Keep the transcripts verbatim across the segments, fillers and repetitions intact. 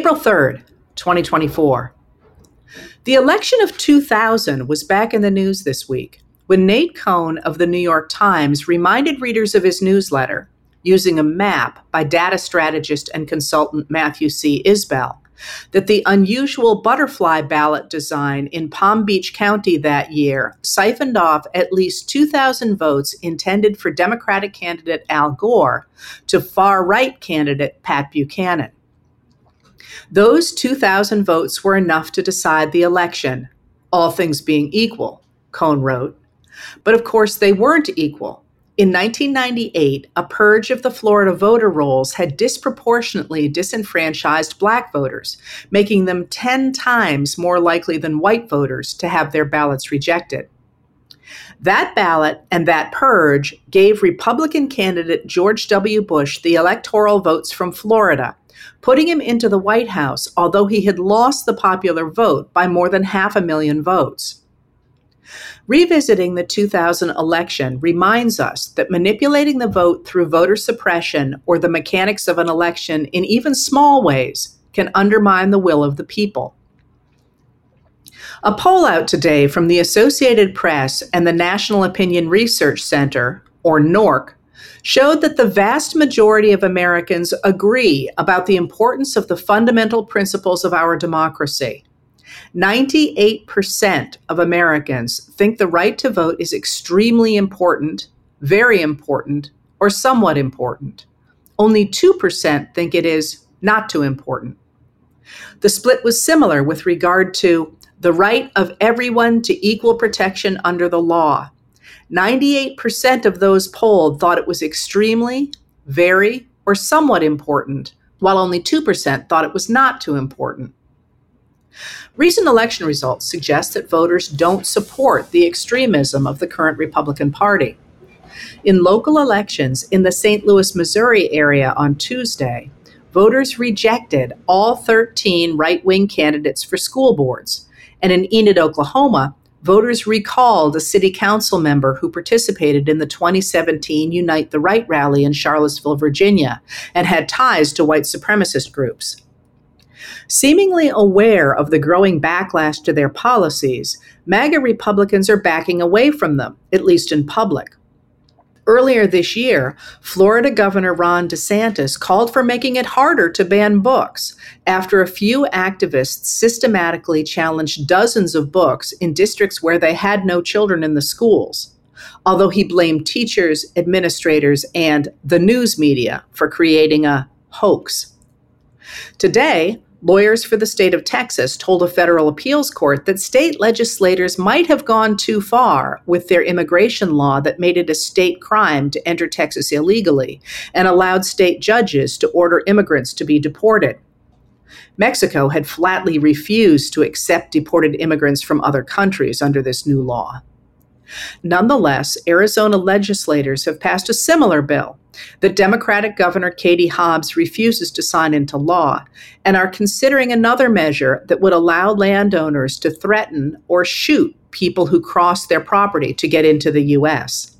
April third, twenty twenty-four. The election of two thousand was back in the news this week when Nate Cohn of the New York Times reminded readers of his newsletter, using a map by data strategist and consultant Matthew C. Isbell, that the unusual butterfly ballot design in Palm Beach County that year siphoned off at least two thousand votes intended for Democratic candidate Al Gore to far-right candidate Pat Buchanan. Those two thousand votes were enough to decide the election, all things being equal, Cohn wrote. But of course they weren't equal. In nineteen ninety-eight, a purge of the Florida voter rolls had disproportionately disenfranchised Black voters, making them ten times more likely than white voters to have their ballots rejected. That ballot and that purge gave Republican candidate George W. Bush the electoral votes from Florida, putting him into the White House, although he had lost the popular vote by more than half a million votes. Revisiting the two thousand election reminds us that manipulating the vote through voter suppression or the mechanics of an election in even small ways can undermine the will of the people. A poll out today from the Associated Press and the National Opinion Research Center, or NORC, showed that the vast majority of Americans agree about the importance of the fundamental principles of our democracy. ninety-eight percent of Americans think the right to vote is extremely important, very important, or somewhat important. Only two percent think it is not too important. The split was similar with regard to the right of everyone to equal protection under the law. ninety-eight percent of those polled thought it was extremely, very, or somewhat important, while only two percent thought it was not too important. Recent election results suggest that voters don't support the extremism of the current Republican Party. In local elections in the Saint Louis, Missouri area on Tuesday, voters rejected all thirteen right-wing candidates for school boards, and in Enid, Oklahoma, voters recalled a city council member who participated in the twenty seventeen Unite the Right rally in Charlottesville, Virginia, and had ties to white supremacist groups. Seemingly aware of the growing backlash to their policies, MAGA Republicans are backing away from them, at least in public. Earlier this year, Florida Governor Ron DeSantis called for making it harder to ban books after a few activists systematically challenged dozens of books in districts where they had no children in the schools, although he blamed teachers, administrators, and the news media for creating a hoax. Today, lawyers for the state of Texas told a federal appeals court that state legislators might have gone too far with their immigration law that made it a state crime to enter Texas illegally and allowed state judges to order immigrants to be deported. Mexico had flatly refused to accept deported immigrants from other countries under this new law. Nonetheless, Arizona legislators have passed a similar bill that Democratic Governor Katie Hobbs refuses to sign into law, and are considering another measure that would allow landowners to threaten or shoot people who cross their property to get into the U S.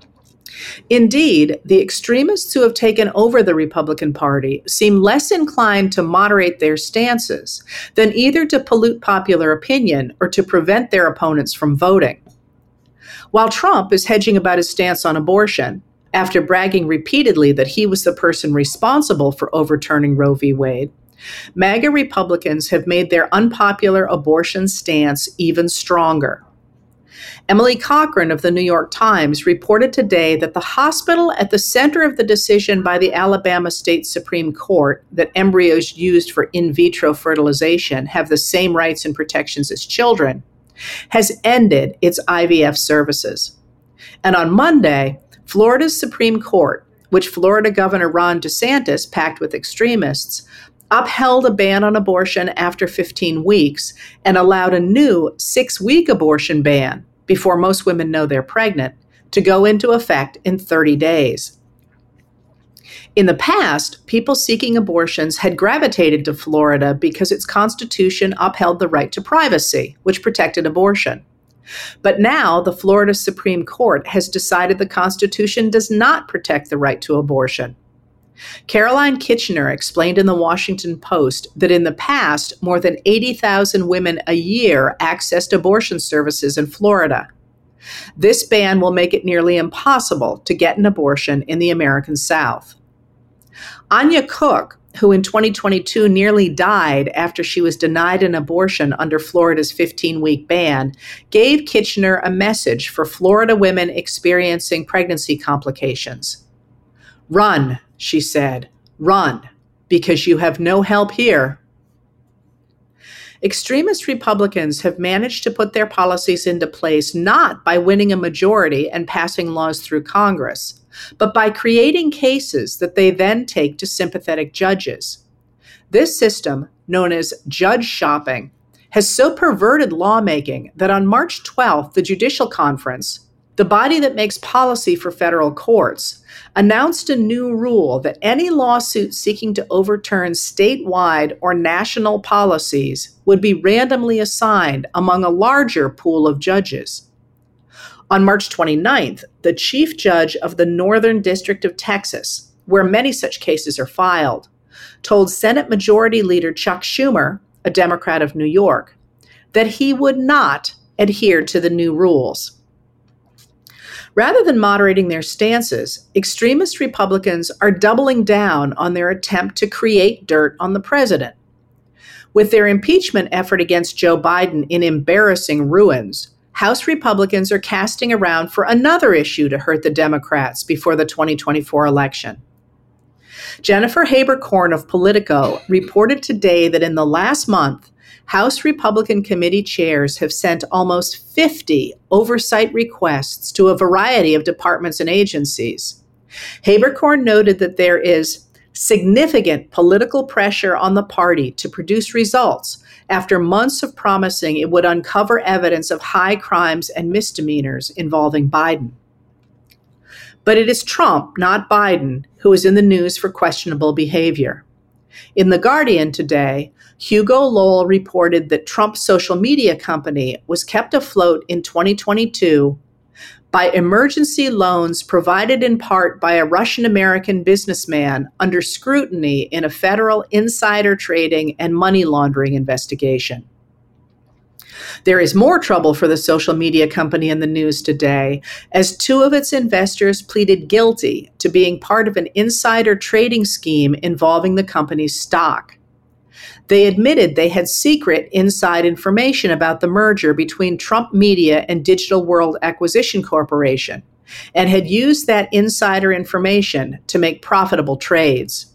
Indeed, the extremists who have taken over the Republican Party seem less inclined to moderate their stances than either to pollute popular opinion or to prevent their opponents from voting. While Trump is hedging about his stance on abortion, after bragging repeatedly that he was the person responsible for overturning Roe v. Wade, MAGA Republicans have made their unpopular abortion stance even stronger. Emily Cochran of the New York Times reported today that the hospital at the center of the decision by the Alabama State Supreme Court that embryos used for in vitro fertilization have the same rights and protections as children has ended its I V F services. And on Monday, Florida's Supreme Court, which Florida Governor Ron DeSantis packed with extremists, upheld a ban on abortion after fifteen weeks and allowed a new six-week abortion ban, before most women know they're pregnant, to go into effect in thirty days. In the past, people seeking abortions had gravitated to Florida because its constitution upheld the right to privacy, which protected abortion. But now the Florida Supreme Court has decided the Constitution does not protect the right to abortion. Caroline Kitchener explained in the Washington Post that in the past, more than eighty thousand women a year accessed abortion services in Florida. This ban will make it nearly impossible to get an abortion in the American South. Anya Cook, who in twenty twenty-two nearly died after she was denied an abortion under Florida's fifteen-week ban, gave Kitchener a message for Florida women experiencing pregnancy complications. "Run," she said, "run, because you have no help here." Extremist Republicans have managed to put their policies into place not by winning a majority and passing laws through Congress, but by creating cases that they then take to sympathetic judges. This system, known as judge shopping, has so perverted lawmaking that on March twelfth, the Judicial Conference, the body that makes policy for federal courts, announced a new rule that any lawsuit seeking to overturn statewide or national policies would be randomly assigned among a larger pool of judges. On March twenty-ninth, the chief judge of the Northern District of Texas, where many such cases are filed, told Senate Majority Leader Chuck Schumer, a Democrat of New York, that he would not adhere to the new rules. Rather than moderating their stances, extremist Republicans are doubling down on their attempt to create dirt on the president. With their impeachment effort against Joe Biden in embarrassing ruins, House Republicans are casting around for another issue to hurt the Democrats before the twenty twenty-four election. Jennifer Haberkorn of Politico reported today that in the last month, House Republican committee chairs have sent almost fifty oversight requests to a variety of departments and agencies. Haberkorn noted that there is significant political pressure on the party to produce results after months of promising it would uncover evidence of high crimes and misdemeanors involving Biden. But it is Trump, not Biden, who is in the news for questionable behavior. In The Guardian today, Hugo Lowell reported that Trump's social media company was kept afloat in twenty twenty-two by emergency loans provided in part by a Russian-American businessman under scrutiny in a federal insider trading and money laundering investigation. There is more trouble for the social media company in the news today, as two of its investors pleaded guilty to being part of an insider trading scheme involving the company's stock. They admitted they had secret inside information about the merger between Trump Media and Digital World Acquisition Corporation, and had used that insider information to make profitable trades.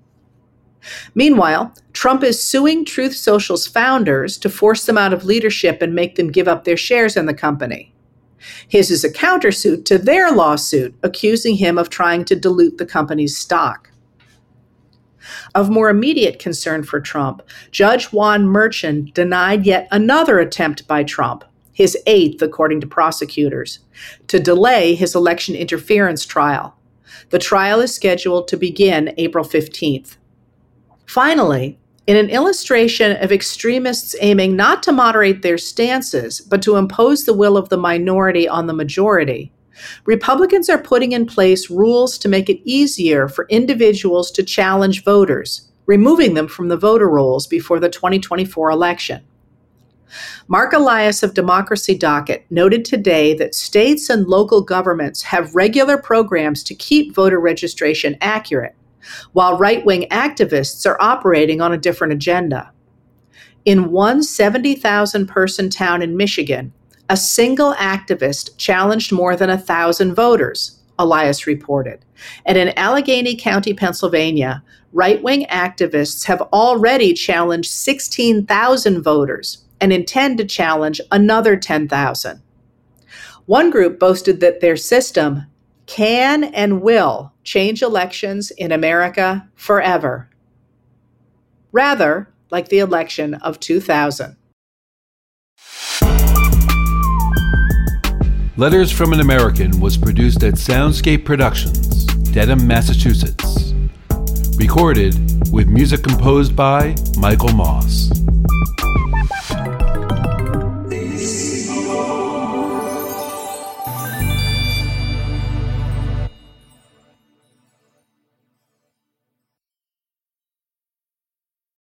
Meanwhile, Trump is suing Truth Social's founders to force them out of leadership and make them give up their shares in the company. His is a countersuit to their lawsuit accusing him of trying to dilute the company's stock. Of more immediate concern for Trump, Judge Juan Merchan denied yet another attempt by Trump, his eighth according to prosecutors, to delay his election interference trial. The trial is scheduled to begin April fifteenth. Finally, in an illustration of extremists aiming not to moderate their stances, but to impose the will of the minority on the majority, Republicans are putting in place rules to make it easier for individuals to challenge voters, removing them from the voter rolls before the twenty twenty-four election. Mark Elias of Democracy Docket noted today that states and local governments have regular programs to keep voter registration accurate, while right-wing activists are operating on a different agenda. In one seventy thousand person town in Michigan, a single activist challenged more than a thousand voters, Elias reported. And in Allegheny County, Pennsylvania, right-wing activists have already challenged sixteen thousand voters and intend to challenge another ten thousand. One group boasted that their system can and will change elections in America forever. Rather, like the election of two thousand. Letters from an American was produced at Soundscape Productions, Dedham, Massachusetts. Recorded with music composed by Michael Moss.